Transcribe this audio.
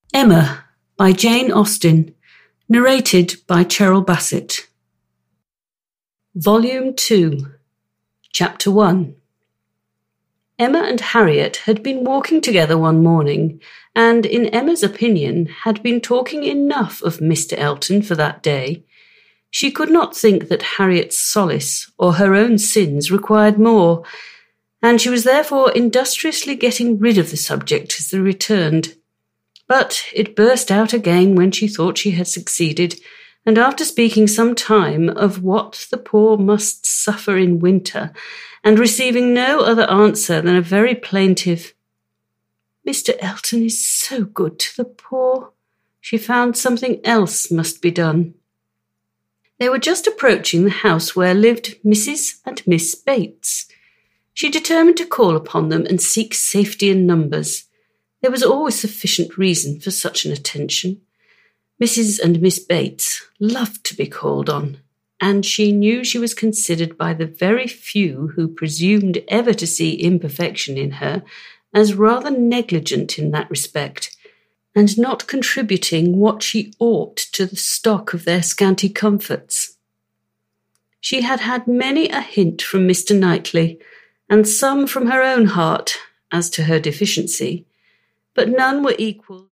Emma by Jane Austen, narrated by Cheryl Bassett. Volume 2, Chapter 1. Emma and Harriet had been walking together one morning, and in Emma's opinion had been talking enough of Mr. Elton for that day. She could not think that Harriet's solace or her own sins required more, and she was therefore industriously getting rid of the subject as they returned. But it burst out again when she thought she had succeeded, and after speaking some time of what the poor must suffer in winter, and receiving no other answer than a very plaintive, "Mr. Elton is so good to the poor," she found something else must be done. They were just approaching the house where lived Mrs. and Miss Bates. She determined to call upon them and seek safety in numbers. There was always sufficient reason for such an attention. Mrs. and Miss Bates loved to be called on, and she knew she was considered by the very few who presumed ever to see imperfection in her as rather negligent in that respect, and not contributing what she ought to the stock of their scanty comforts. She had had many a hint from Mr. Knightley, and some from her own heart, as to her deficiency, but none were equal